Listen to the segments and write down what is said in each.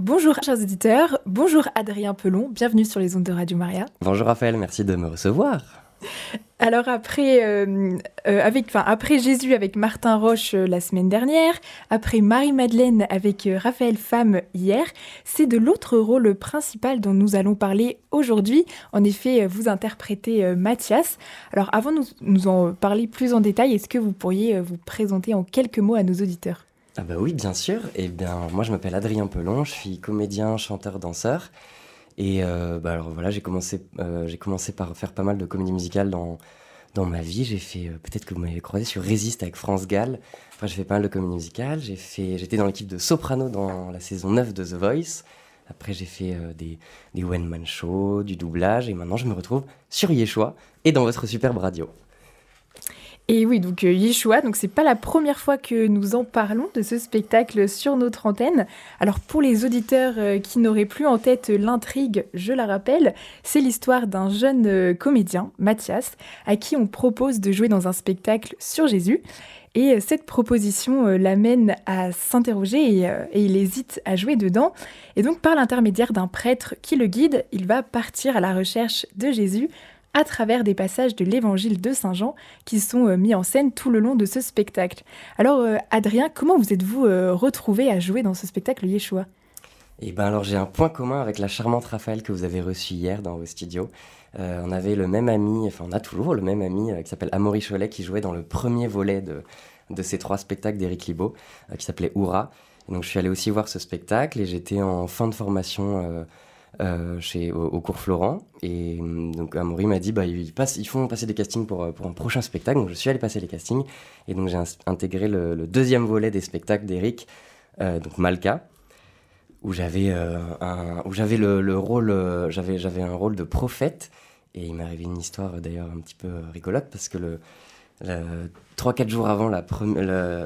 Bonjour chers auditeurs, bonjour Adrien Pelon, bienvenue sur les ondes de Radio Maria. Bonjour Raphaël, merci de me recevoir. Alors après Jésus avec Martin Roche la semaine dernière, après Marie-Madeleine avec Raphaël Femme hier, c'est de l'autre rôle principal dont nous allons parler aujourd'hui. En effet, vous interprétez Mathias. Alors avant de nous en parler plus en détail, est-ce que vous pourriez vous présenter en quelques mots à nos auditeurs ? Ah bah oui, bien sûr. Moi je m'appelle Adrien Pelon, je suis comédien, chanteur, danseur. Et alors voilà, j'ai commencé par faire pas mal de comédie musicale dans ma vie. J'ai fait, peut-être que vous m'avez croisé sur Résiste avec France Gall. Enfin, j'ai fait pas mal de comédie musicale. J'étais dans l'équipe de Soprano dans la saison 9 de The Voice. Après, j'ai fait des one-man shows, du doublage. Et maintenant, je me retrouve sur Yeshua et dans votre superbe radio. Et oui, donc Yeshua, donc c'est pas la première fois que nous en parlons de ce spectacle sur notre antenne. Alors pour les auditeurs qui n'auraient plus en tête l'intrigue, je la rappelle, c'est l'histoire d'un jeune comédien, Mathias, à qui on propose de jouer dans un spectacle sur Jésus. Et cette proposition l'amène à s'interroger et il hésite à jouer dedans. Et donc par l'intermédiaire d'un prêtre qui le guide, il va partir à la recherche de Jésus à travers des passages de l'évangile de Saint Jean qui sont mis en scène tout le long de ce spectacle. Alors Adrien, comment vous êtes-vous retrouvé à jouer dans ce spectacle Yeshua ? Alors j'ai un point commun avec la charmante Raphaël que vous avez reçue hier dans vos studios. On avait le même ami, on a toujours le même ami qui s'appelle Amaury Cholet qui jouait dans le premier volet de ces 3 spectacles d'Éric Libaud qui s'appelait Oura. Et donc je suis allé aussi voir ce spectacle et j'étais en fin de formation au cours Florent, et donc Amaury m'a dit ils font passer des castings pour un prochain spectacle, donc je suis allé passer les castings et donc j'ai intégré le deuxième volet des spectacles d'Éric, donc Malka, où j'avais le rôle, j'avais un rôle de prophète, et il m'est arrivé une histoire d'ailleurs un petit peu rigolote parce que 3-4 jours avant la première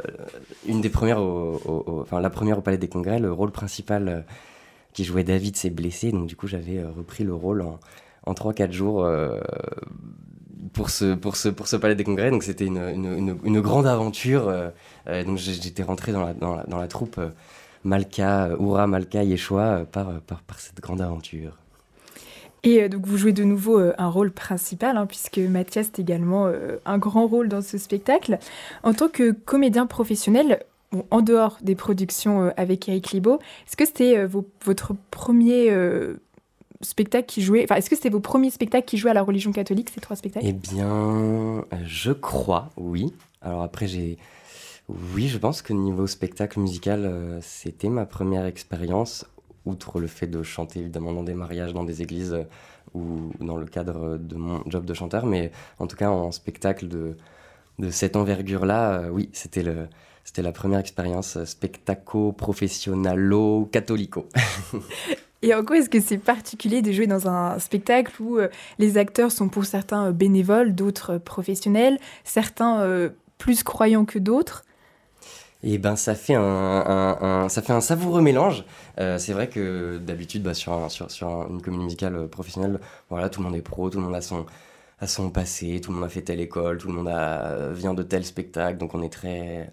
au Palais des Congrès, le rôle principal qui jouait David s'est blessé, donc du coup j'avais repris le rôle en 3-4 jours pour ce Palais des Congrès, donc c'était une grande aventure, donc j'étais rentré dans la troupe Malka, Oura, Malka, Yeshua par cette grande aventure. Et donc vous jouez de nouveau un rôle principal, puisque Mathias est également un grand rôle dans ce spectacle. En tant que comédien professionnel, en dehors des productions avec Éric Libaud, est-ce que c'était votre premier spectacle qui jouait... Enfin, est-ce que c'était vos premiers spectacles qui jouaient à la religion catholique, ces 3 spectacles ? Eh bien, je crois, oui. Alors après, oui, je pense que niveau spectacle musical, c'était ma première expérience, outre le fait de chanter évidemment dans des mariages, dans des églises ou dans le cadre de mon job de chanteur, mais en tout cas en spectacle de cette envergure-là, oui, c'était la première expérience spectaco-professionnalo-catholico. Et en quoi est-ce que c'est particulier de jouer dans un spectacle où les acteurs sont pour certains bénévoles, d'autres professionnels, certains plus croyants que d'autres ? Et ça fait un savoureux mélange. C'est vrai que d'habitude, sur une comédie musicale professionnelle, voilà, tout le monde est pro, tout le monde a son passé, tout le monde a fait telle école, tout le monde vient de tel spectacle, donc on est très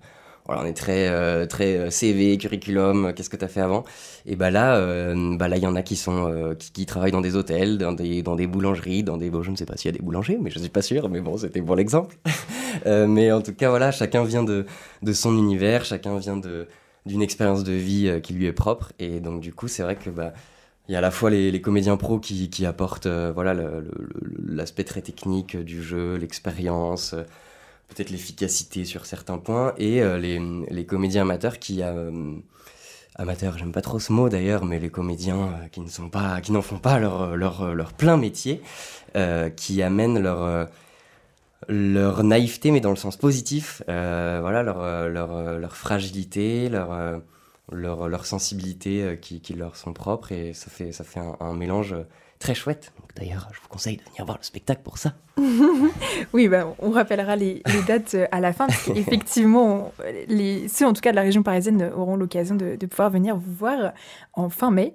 CV, curriculum, qu'est-ce que t'as fait avant ? Et là, il y en a qui travaillent dans des hôtels, dans des boulangeries, je ne sais pas s'il y a des boulangers, mais je suis pas sûr, mais bon, c'était pour l'exemple. Mais en tout cas, voilà, chacun vient de son univers, chacun vient d'une expérience de vie qui lui est propre, et donc du coup, c'est vrai que il y a à la fois les comédiens pros qui apportent l'aspect très technique du jeu, l'expérience, peut-être l'efficacité sur certains points, et les comédiens amateurs amateurs, j'aime pas trop ce mot d'ailleurs, mais les comédiens qui n'en font pas leur plein métier, qui amènent leur naïveté, mais dans le sens positif, leur fragilité, leur sensibilité qui leur sont propres, et ça fait un mélange très chouette. Donc, d'ailleurs, je vous conseille de venir voir le spectacle pour ça. Oui, on rappellera les dates à la fin, parce qu'effectivement, ceux en tout cas de la région parisienne auront l'occasion de pouvoir venir vous voir en fin mai.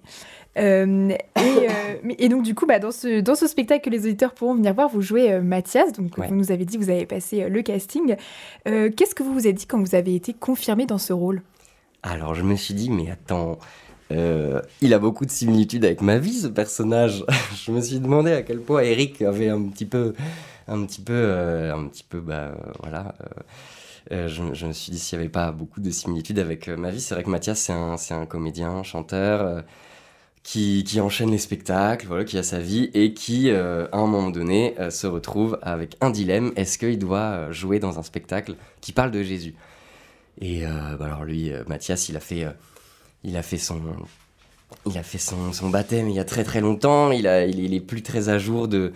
Et donc du coup, dans ce spectacle que les auditeurs pourront venir voir, vous jouez Mathias, donc ouais. Vous nous avez dit que vous avez passé le casting. Qu'est-ce que vous vous êtes dit quand vous avez été confirmé dans ce rôle ? Alors je me suis dit, mais attends, Il a beaucoup de similitudes avec ma vie, ce personnage. Je me suis demandé à quel point Eric avait voilà. Je me suis dit s'il n'y avait pas beaucoup de similitudes avec ma vie. C'est vrai que Mathias, c'est un comédien, chanteur, qui enchaîne les spectacles, voilà, qui a sa vie et qui, à un moment donné, se retrouve avec un dilemme. Est-ce qu'il doit jouer dans un spectacle qui parle de Jésus ? Et alors lui, Mathias, il a fait son baptême il y a très très longtemps. Il est plus très à jour de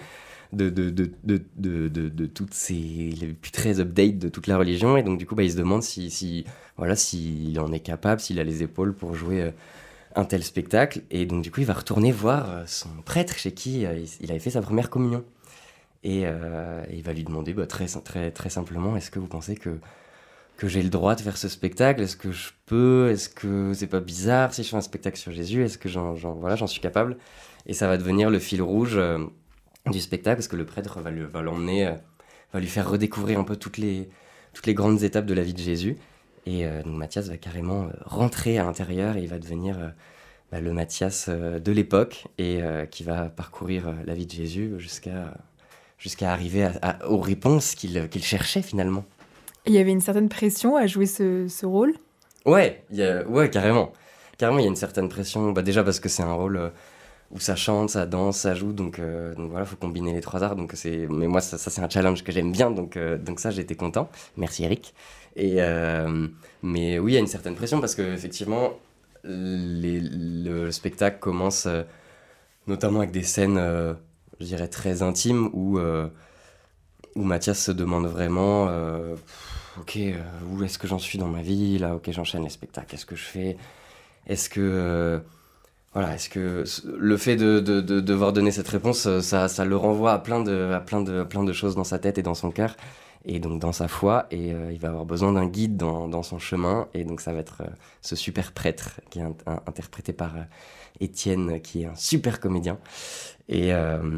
toutes ces, il est plus très update de toute la religion, et donc du coup il se demande voilà, s'il en est capable, s'il a les épaules pour jouer un tel spectacle, et donc du coup il va retourner voir son prêtre chez qui il avait fait sa première communion, et il va lui demander très très très simplement: est-ce que vous pensez que j'ai le droit de faire ce spectacle? Est-ce que je peux? Est-ce que c'est pas bizarre si je fais un spectacle sur Jésus? Est-ce que j'en suis capable? Et ça va devenir le fil rouge du spectacle, parce que le prêtre va l'emmener, va lui faire redécouvrir un peu toutes les grandes étapes de la vie de Jésus. Et donc Mathias va carrément rentrer à l'intérieur, et il va devenir le Mathias de l'époque, et qui va parcourir la vie de Jésus jusqu'à arriver aux réponses qu'il cherchait finalement. Il y avait une certaine pression à jouer ce rôle? Ouais, carrément. Carrément, il y a une certaine pression. Déjà parce que c'est un rôle où ça chante, ça danse, ça joue, donc voilà, faut combiner les trois arts. Mais moi, ça c'est un challenge que j'aime bien, donc ça, j'étais content. Merci Eric. Mais oui, il y a une certaine pression parce que effectivement, le spectacle commence notamment avec des scènes, je dirais, très intimes où Mathias se demande vraiment, ok, où est-ce que j'en suis dans ma vie là? Ok, j'enchaîne les spectacles. Qu'est-ce que je fais? Est-ce que est-ce que le fait de devoir donner cette réponse, ça le renvoie à plein de choses dans sa tête et dans son cœur, et donc dans sa foi, et il va avoir besoin d'un guide dans son chemin, et donc ça va être ce super prêtre qui est interprété par Étienne, qui est un super comédien, et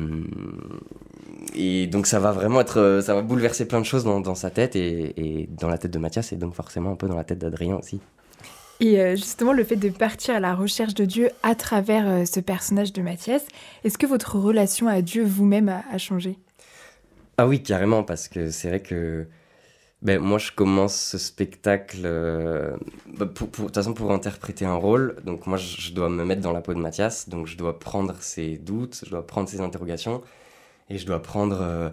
donc ça va vraiment ça va bouleverser plein de choses dans sa tête, et dans la tête de Mathias, et donc forcément un peu dans la tête d'Adrien aussi. Et justement, le fait de partir à la recherche de Dieu à travers ce personnage de Mathias, est-ce que votre relation à Dieu vous-même a changé? Ah oui, carrément, parce que c'est vrai que moi je commence ce spectacle de toute façon pour interpréter un rôle, donc moi je dois me mettre dans la peau de Mathias, donc je dois prendre ses doutes, je dois prendre ses interrogations, et je dois prendre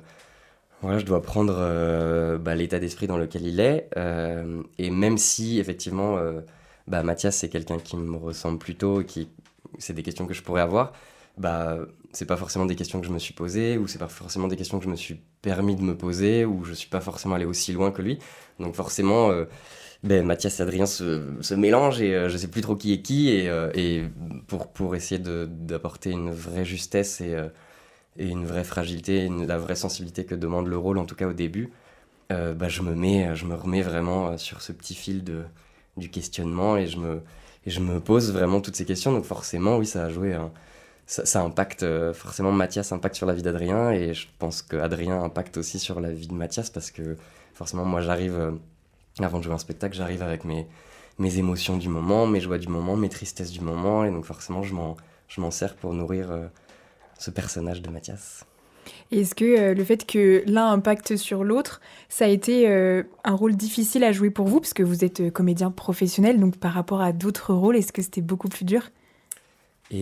l'état d'esprit dans lequel il est, et même si effectivement Mathias, c'est quelqu'un qui me ressemble plutôt, c'est des questions que je pourrais avoir, c'est pas forcément des questions que je me suis posées, ou c'est pas forcément des questions que je me suis permis de me poser, ou je suis pas forcément allé aussi loin que lui. Donc forcément, Mathias et Adrien se mélangent, et je sais plus trop qui est qui, et pour essayer d'apporter une vraie justesse et une vraie fragilité, la vraie sensibilité que demande le rôle, en tout cas au début, je me remets vraiment sur ce petit fil du questionnement, et je me pose vraiment toutes ces questions. Donc forcément, oui, ça a joué, ça impacte, forcément Mathias impacte sur la vie d'Adrien, et je pense qu'Adrien impacte aussi sur la vie de Mathias, parce que forcément moi j'arrive, avant de jouer un spectacle, j'arrive avec mes émotions du moment, mes joies du moment, mes tristesses du moment, et donc forcément je m'en sers pour nourrir ce personnage de Mathias. Et est-ce que le fait que l'un impacte sur l'autre, ça a été un rôle difficile à jouer pour vous, parce que vous êtes comédien professionnel, donc par rapport à d'autres rôles, est-ce que c'était beaucoup plus dur? Il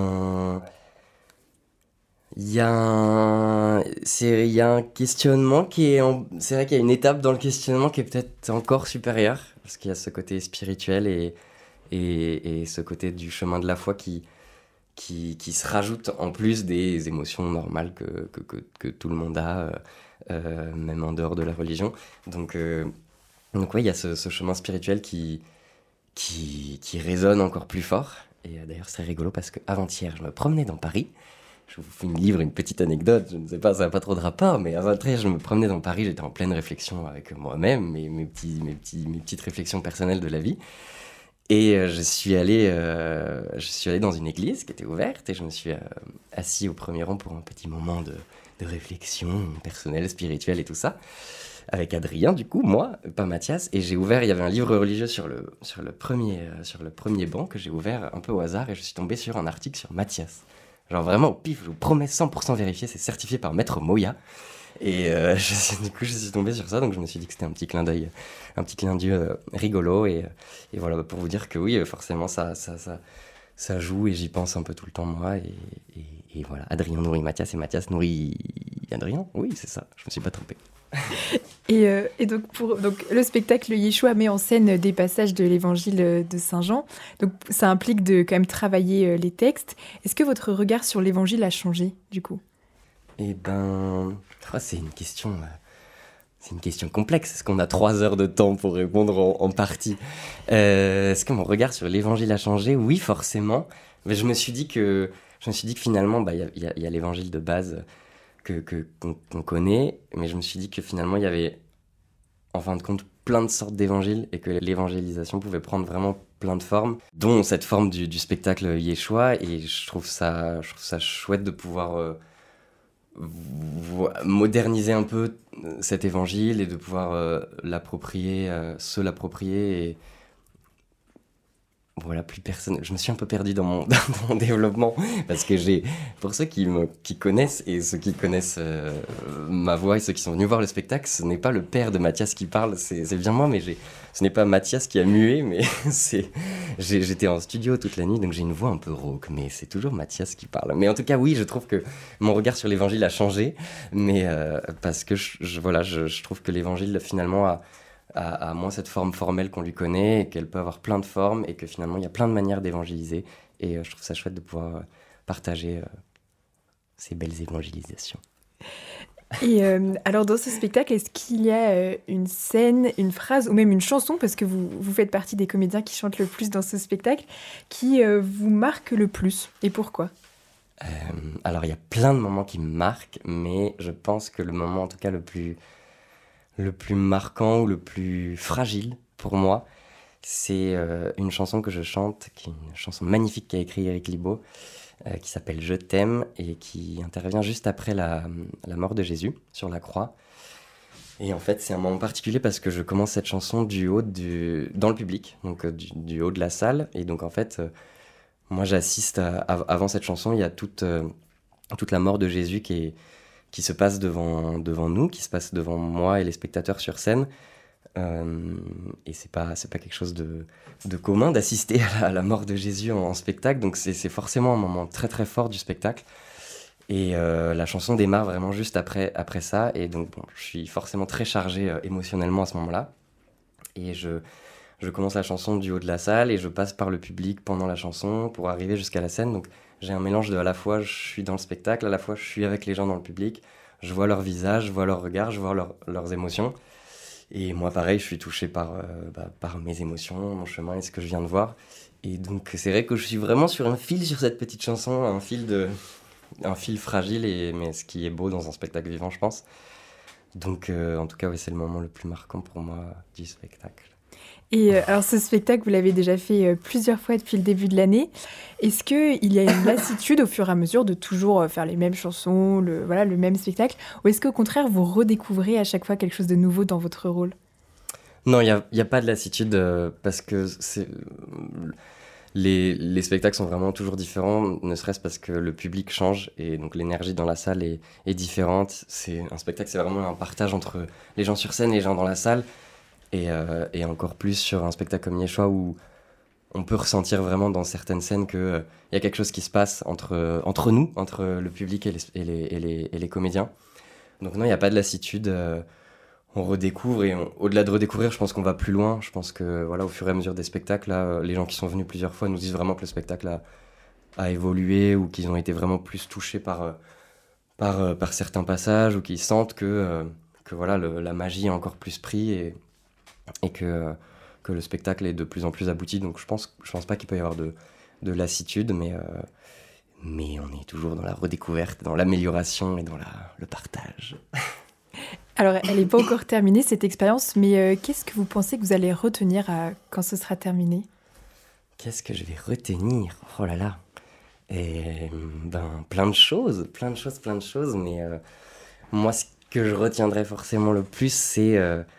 y a un questionnement c'est vrai qu'il y a une étape dans le questionnement qui est peut-être encore supérieure, parce qu'il y a ce côté spirituel et ce côté du chemin de la foi qui se rajoute en plus des émotions normales que tout le monde a, même en dehors de la religion. Donc ouais, il y a ce chemin spirituel qui résonne encore plus fort. Et d'ailleurs, c'est rigolo parce qu'avant-hier, je me promenais dans Paris. Je vous livre une petite anecdote, je ne sais pas, ça n'a pas trop de rapport, mais avant-hier, je me promenais dans Paris, j'étais en pleine réflexion avec moi-même, mes petites réflexions personnelles de la vie. Et je suis allé dans une église qui était ouverte, et je me suis assis au premier rang pour un petit moment de réflexion personnelle, spirituelle et tout ça. avec Adrien, du coup, moi, pas Mathias, et j'ai ouvert, il y avait un livre religieux sur le premier banc que j'ai ouvert un peu au hasard, et je suis tombé sur un article sur Mathias. Genre vraiment au pif, je vous promets 100% vérifié, c'est certifié par Maître Moya. Et du coup, je suis tombé sur ça, donc je me suis dit que c'était un petit clin d'œil rigolo, et voilà, pour vous dire que oui, forcément, ça joue, et j'y pense un peu tout le temps, moi, et voilà, Adrien nourrit Mathias, et Mathias nourrit Adrien, oui, c'est ça, je me suis pas trompé. Et donc le spectacle Yeshua met en scène des passages de l'évangile de Saint Jean. Donc ça implique de quand même travailler les textes. Est-ce que votre regard sur l'évangile a changé du coup ? Eh ben, c'est une question complexe. Est-ce qu'on a 3 heures de temps pour répondre en partie ? Est-ce que mon regard sur l'évangile a changé ? Oui, forcément. Mais je me suis dit que finalement, y a l'évangile de base qu'on connaît, mais je me suis dit que finalement, il y avait, en fin de compte, plein de sortes d'évangiles, et que l'évangélisation pouvait prendre vraiment plein de formes, dont cette forme du spectacle Yeshua, et je trouve ça chouette de pouvoir moderniser un peu cet évangile, et de pouvoir se l'approprier, et voilà, plus personne. Je me suis un peu perdu dans mon développement, parce que pour ceux qui connaissent, et ceux qui connaissent ma voix, et ceux qui sont venus voir le spectacle, ce n'est pas le père de Mathias qui parle, c'est bien moi, mais ce n'est pas Mathias qui a mué, mais j'étais en studio toute la nuit, donc j'ai une voix un peu rauque, mais c'est toujours Mathias qui parle. Mais en tout cas, oui, je trouve que mon regard sur l'évangile a changé, mais parce que je trouve que l'évangile finalement a moins cette forme formelle qu'on lui connaît, et qu'elle peut avoir plein de formes, et que finalement il y a plein de manières d'évangéliser, et je trouve ça chouette de pouvoir partager ces belles évangélisations. Et alors dans ce spectacle, est-ce qu'il y a une scène, une phrase ou même une chanson, parce que vous faites partie des comédiens qui chantent le plus dans ce spectacle, qui vous marque le plus, et pourquoi ? Alors il y a plein de moments qui me marquent, mais je pense que le moment en tout cas le plus marquant, ou le plus fragile pour moi, c'est une chanson que je chante, qui est une chanson magnifique qu'a écrit Éric Libaud, qui s'appelle « Je t'aime », et qui intervient juste après la mort de Jésus sur la croix. Et en fait, c'est un moment particulier parce que je commence cette chanson dans le public, donc du haut de la salle. Et donc en fait, moi j'assiste avant cette chanson, il y a toute la mort de Jésus qui se passe devant nous, qui se passe devant moi et les spectateurs sur scène. Et c'est pas quelque chose de commun d'assister à la mort de Jésus en spectacle, donc c'est forcément un moment très très fort du spectacle. Et la chanson démarre vraiment juste après ça, et donc bon, je suis forcément très chargé émotionnellement à ce moment-là. Et je commence la chanson du haut de la salle, et je passe par le public pendant la chanson pour arriver jusqu'à la scène. Donc j'ai un mélange de, à la fois je suis dans le spectacle, à la fois je suis avec les gens dans le public, je vois leur visage, je vois leur regard, je vois leurs émotions. Et moi pareil, je suis touché par mes émotions, mon chemin et ce que je viens de voir. Et donc c'est vrai que je suis vraiment sur un fil sur cette petite chanson, un fil fragile, mais ce qui est beau dans un spectacle vivant, je pense. Donc en tout cas, oui, c'est le moment le plus marquant pour moi du spectacle. Et alors ce spectacle, vous l'avez déjà fait plusieurs fois depuis le début de l'année. Est-ce qu'il y a une lassitude au fur et à mesure de toujours faire les mêmes chansons, le même spectacle, ou est-ce qu'au contraire, vous redécouvrez à chaque fois quelque chose de nouveau dans votre rôle ? Non, il y a pas de lassitude, parce que les spectacles sont vraiment toujours différents, ne serait-ce parce que le public change, et donc l'énergie dans la salle est différente. Un spectacle, c'est vraiment un partage entre les gens sur scène et les gens dans la salle. Et encore plus sur un spectacle comme Yeshua, où on peut ressentir vraiment dans certaines scènes qu'il y a quelque chose qui se passe entre nous, entre le public et les comédiens. Donc non, il n'y a pas de lassitude, on redécouvre, et au-delà de redécouvrir, je pense qu'on va plus loin. Je pense que voilà, au fur et à mesure des spectacles, là, les gens qui sont venus plusieurs fois nous disent vraiment que le spectacle a évolué, ou qu'ils ont été vraiment plus touchés par certains passages, ou qu'ils sentent que voilà, la magie a encore plus pris, et que le spectacle est de plus en plus abouti. Donc je pense pas qu'il peut y avoir de lassitude, mais on est toujours dans la redécouverte, dans l'amélioration et dans le partage. Alors, elle n'est pas encore terminée, cette expérience, mais qu'est-ce que vous pensez que vous allez retenir quand ce sera terminé ? Qu'est-ce que je vais retenir ? Oh là là. Plein de choses, mais moi, que je retiendrai forcément le plus, c'est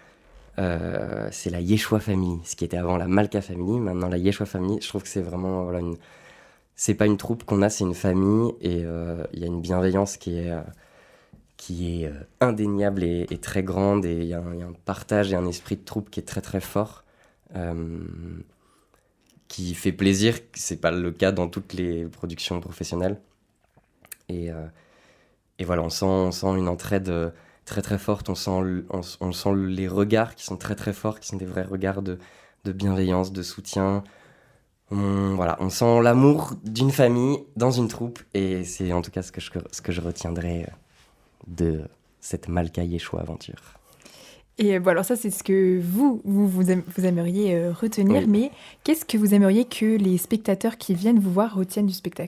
la Yeshua Family, ce qui était avant la Malka Family, maintenant la Yeshua Family. Je trouve que c'est vraiment c'est pas une troupe qu'on a, c'est une famille, et il y a une bienveillance qui est indéniable et très grande, et il y a un partage et un esprit de troupe qui est très très fort, qui fait plaisir. C'est pas le cas dans toutes les productions professionnelles, et voilà, on sent une entraide très très forte, on sent les regards qui sont très très forts, qui sont des vrais regards de bienveillance, de soutien. On sent l'amour d'une famille dans une troupe, et c'est en tout cas ce que je retiendrai de cette Malka Yeshua aventure. Et alors ça, c'est ce que vous aimeriez retenir, oui. Mais qu'est-ce que vous aimeriez que les spectateurs qui viennent vous voir retiennent du spectacle ?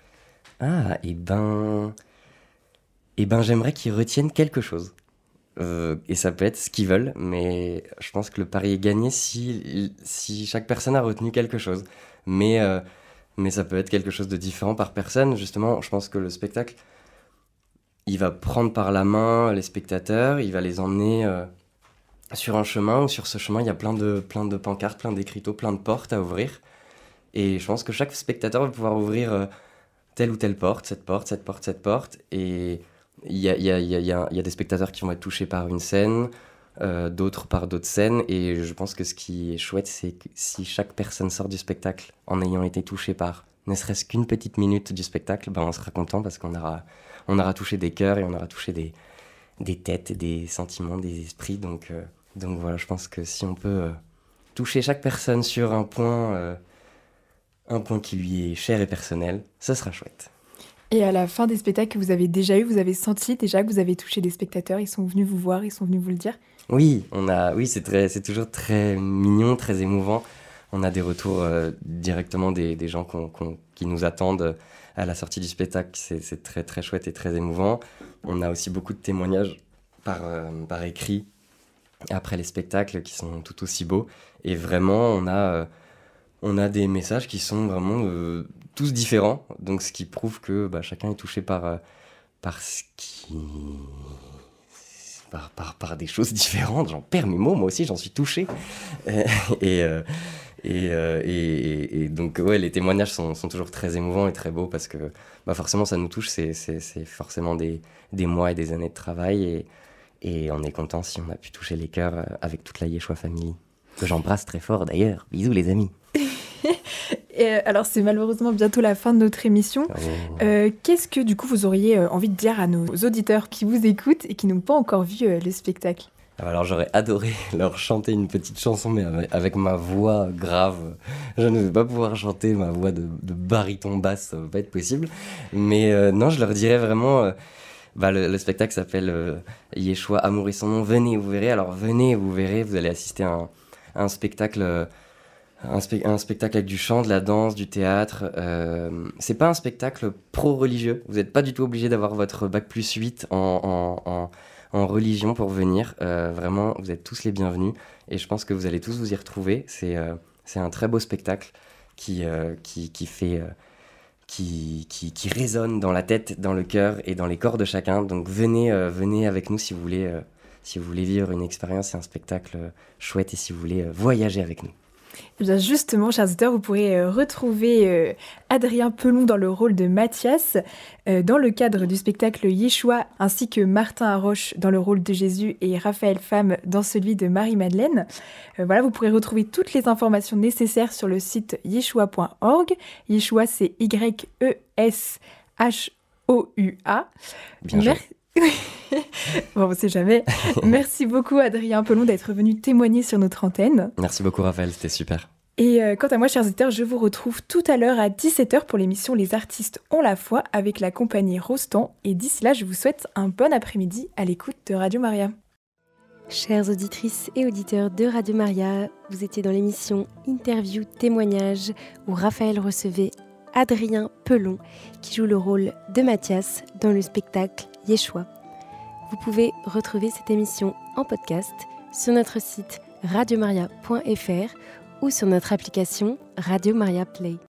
J'aimerais qu'ils retiennent quelque chose. Et ça peut être ce qu'ils veulent, mais je pense que le pari est gagné si chaque personne a retenu quelque chose. Mais ça peut être quelque chose de différent par personne. Justement, je pense que le spectacle, il va prendre par la main les spectateurs, il va les emmener sur un chemin, où sur ce chemin, il y a plein de pancartes, plein d'écriteaux, plein de portes à ouvrir. Et je pense que chaque spectateur va pouvoir ouvrir telle ou telle porte, cette porte. Et il y a des spectateurs qui vont être touchés par une scène, d'autres par d'autres scènes. Et je pense que ce qui est chouette, c'est que si chaque personne sort du spectacle en ayant été touchée par ne serait-ce qu'une petite minute du spectacle, on sera content, parce qu'on aura touché des cœurs, et on aura touché des têtes, des sentiments, des esprits. Donc voilà, je pense que si on peut toucher chaque personne sur un point qui lui est cher et personnel, ça sera chouette. Et à la fin des spectacles que vous avez déjà eu, vous avez senti déjà que vous avez touché des spectateurs, ils sont venus vous voir, ils sont venus vous le dire ? Oui, c'est toujours très mignon, très émouvant. On a des retours directement des gens qui nous attendent à la sortie du spectacle. C'est très très chouette et très émouvant. On a aussi beaucoup de témoignages par écrit après les spectacles qui sont tout aussi beaux. Et vraiment, on a des messages qui sont vraiment tous différents. Donc, ce qui prouve que chacun est touché par des choses différentes. J'en perds mes mots, moi aussi j'en suis touché. Et donc les témoignages sont toujours très émouvants et très beaux, parce que forcément ça nous touche. C'est forcément des mois et des années de travail, et on est content si on a pu toucher les cœurs avec toute la Yeshua Family, que j'embrasse très fort d'ailleurs. Bisous les amis. Et alors c'est malheureusement bientôt la fin de notre émission. Qu'est-ce que du coup vous auriez envie de dire à nos auditeurs qui vous écoutent et qui n'ont pas encore vu le spectacle ? Alors j'aurais adoré leur chanter une petite chanson, mais avec ma voix grave. Je ne vais pas pouvoir chanter ma voix de baryton basse, ça va pas être possible. Mais non, je leur dirais vraiment... le spectacle s'appelle Yeshua, Amour et son nom. Venez, vous verrez. Alors venez, vous verrez, vous allez assister à un spectacle... Un spectacle avec du chant, de la danse, du théâtre. C'est pas un spectacle pro-religieux. Vous n'êtes pas du tout obligé d'avoir votre bac+8 en religion pour venir. Vraiment, vous êtes tous les bienvenus. Et je pense que vous allez tous vous y retrouver. C'est un très beau spectacle qui résonne dans la tête, dans le cœur et dans les corps de chacun. Donc venez avec nous si vous voulez vivre une expérience. C'est un spectacle chouette, et si vous voulez voyager avec nous. Eh bien justement, chers auditeurs, vous pourrez retrouver Adrien Pelon dans le rôle de Mathias dans le cadre du spectacle Yeshua, ainsi que Martin Haroche dans le rôle de Jésus et Raphaël Femme dans celui de Marie-Madeleine. Voilà, vous pourrez retrouver toutes les informations nécessaires sur le site yeshua.org. Yeshua, c'est Y-E-S-H-O-U-A. Bien joué. Bon, on ne sait jamais. Merci beaucoup Adrien Pelon d'être venu témoigner sur notre antenne. Merci beaucoup Raphaël, c'était super. Et quant à moi, chers auditeurs, je vous retrouve tout à l'heure à 17h pour l'émission Les artistes ont la foi avec la compagnie Rostand. Et d'ici là, je vous souhaite un bon après-midi à l'écoute de Radio Maria. Chères auditrices et auditeurs de Radio Maria, vous étiez dans l'émission Interview Témoignage où Raphaël recevait Adrien Pelon qui joue le rôle de Mathias dans le spectacle Yeshua. Vous pouvez retrouver cette émission en podcast sur notre site radiomaria.fr ou sur notre application Radio Maria Play.